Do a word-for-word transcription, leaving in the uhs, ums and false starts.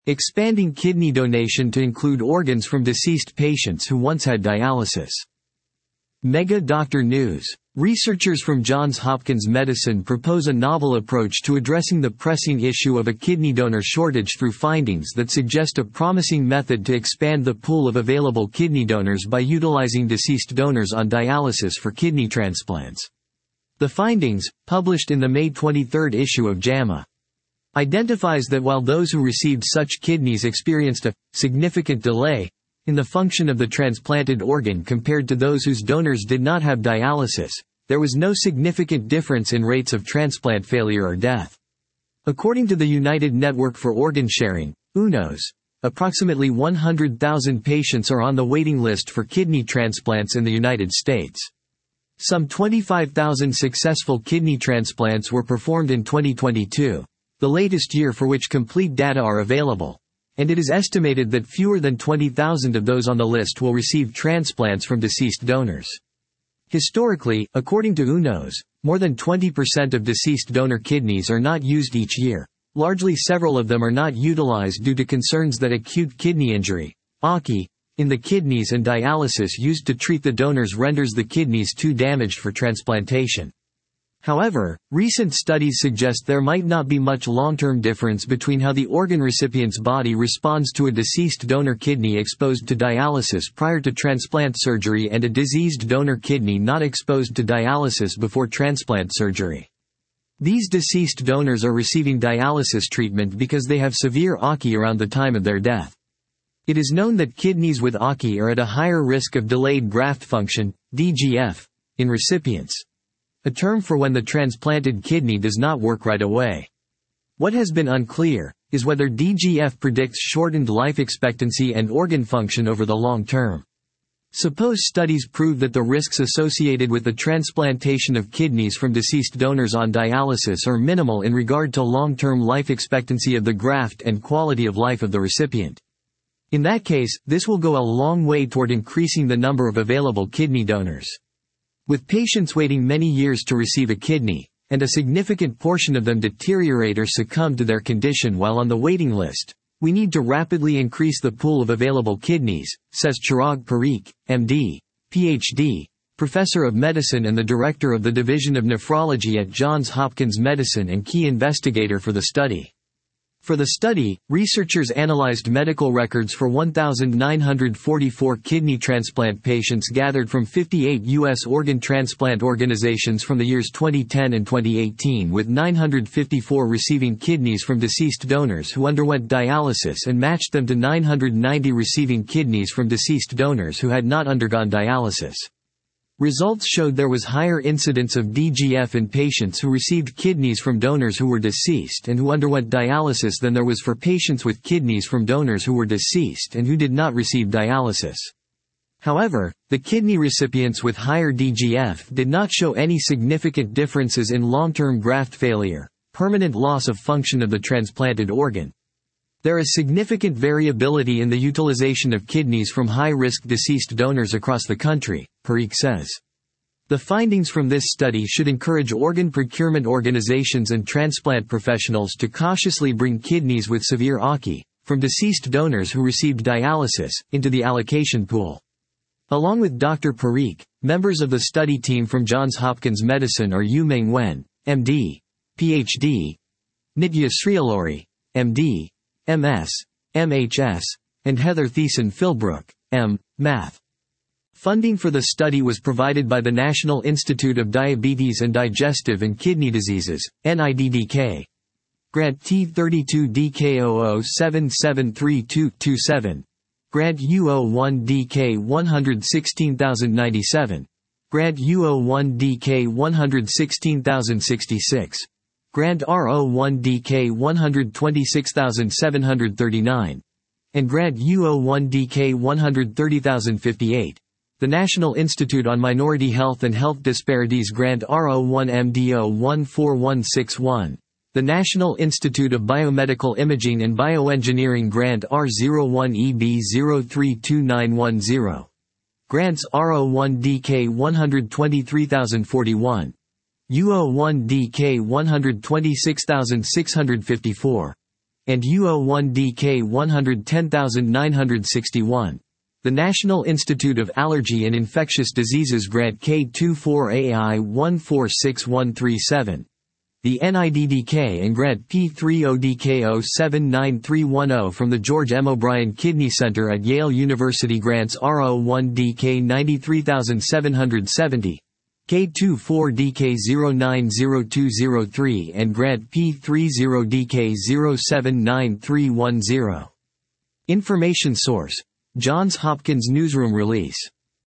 Expanding kidney donation to include organs from deceased patients who once had dialysis. Mega Doctor News. Researchers from Johns Hopkins Medicine propose a novel approach to addressing the pressing issue of a kidney donor shortage through findings that suggest a promising method to expand the pool of available kidney donors by utilizing deceased donors on dialysis for kidney transplants. The findings, published in the May twenty-third issue of JAMA, identifies that while those who received such kidneys experienced a significant delay in the function of the transplanted organ compared to those whose donors did not have dialysis, there was no significant difference in rates of transplant failure or death. According to the United Network for Organ Sharing, U N O S, approximately one hundred thousand patients are on the waiting list for kidney transplants in the United States. Some twenty-five thousand successful kidney transplants were performed in twenty twenty-two. The latest year for which complete data are available, and it is estimated that fewer than twenty thousand of those on the list will receive transplants from deceased donors. Historically, according to U N O S, more than twenty percent of deceased donor kidneys are not used each year. Largely several of them are not utilized due to concerns that acute kidney injury, A K I, in the kidneys and dialysis used to treat the donors renders the kidneys too damaged for transplantation. However, recent studies suggest there might not be much long-term difference between how the organ recipient's body responds to a deceased donor kidney exposed to dialysis prior to transplant surgery and a diseased donor kidney not exposed to dialysis before transplant surgery. These deceased donors are receiving dialysis treatment because they have severe A K I around the time of their death. It is known that kidneys with A K I are at a higher risk of delayed graft function, D G F, in recipients, a term for when the transplanted kidney does not work right away. What has been unclear is whether D G F predicts shortened life expectancy and organ function over the long term. Suppose studies prove that the risks associated with the transplantation of kidneys from deceased donors on dialysis are minimal in regard to long-term life expectancy of the graft and quality of life of the recipient. In that case, this will go a long way toward increasing the number of available kidney donors. With patients waiting many years to receive a kidney, and a significant portion of them deteriorate or succumb to their condition while on the waiting list, we need to rapidly increase the pool of available kidneys, says Chirag Parikh, M D, P H D, professor of medicine and the director of the Division of Nephrology at Johns Hopkins Medicine and key investigator for the study. For the study, researchers analyzed medical records for one thousand nine hundred forty-four kidney transplant patients gathered from fifty-eight U S organ transplant organizations from the years twenty ten and twenty eighteen, with nine hundred fifty-four receiving kidneys from deceased donors who underwent dialysis, and matched them to nine hundred ninety receiving kidneys from deceased donors who had not undergone dialysis. Results showed there was higher incidence of D G F in patients who received kidneys from donors who were deceased and who underwent dialysis than there was for patients with kidneys from donors who were deceased and who did not receive dialysis. However, the kidney recipients with higher D G F did not show any significant differences in long-term graft failure, permanent loss of function of the transplanted organ. There is significant variability in the utilization of kidneys from high-risk deceased donors across the country, Parikh says. The findings from this study should encourage organ procurement organizations and transplant professionals to cautiously bring kidneys with severe A K I, from deceased donors who received dialysis, into the allocation pool. Along with Doctor Parikh, members of the study team from Johns Hopkins Medicine are Yu-Meng Wen, M D, P H D, Nitya Srialori, M D, M S, M H S, and Heather Thiessen Philbrook, M. Math. Funding for the study was provided by the National Institute of Diabetes and Digestive and Kidney Diseases, N I D D K. Grant T thirty-two D K zero zero seven seven three two two seven. Grant U zero one D K one one six zero nine seven. Grant U zero one D K one one six zero six six. Grant R zero one D K one two six seven three nine. And Grant U zero one D K one three zero five eight. The National Institute on Minority Health and Health Disparities Grant R zero one M D zero one four one six one. The National Institute of Biomedical Imaging and Bioengineering Grant R zero one E B zero three two nine one zero. Grants R zero one D K one two three zero four one. U zero one D K one two six six five four. and U zero one D K one one zero nine six one. The National Institute of Allergy and Infectious Diseases grant K twenty-four A I one four six one three seven. The N I D D K and grant P thirty D K zero seven nine three one zero from the George M. O'Brien Kidney Center at Yale University grants R zero one D K nine three seven seven zero, K twenty-four D K zero nine zero two zero three and grant P thirty D K zero seven nine three one zero. Information source: Johns Hopkins Newsroom release.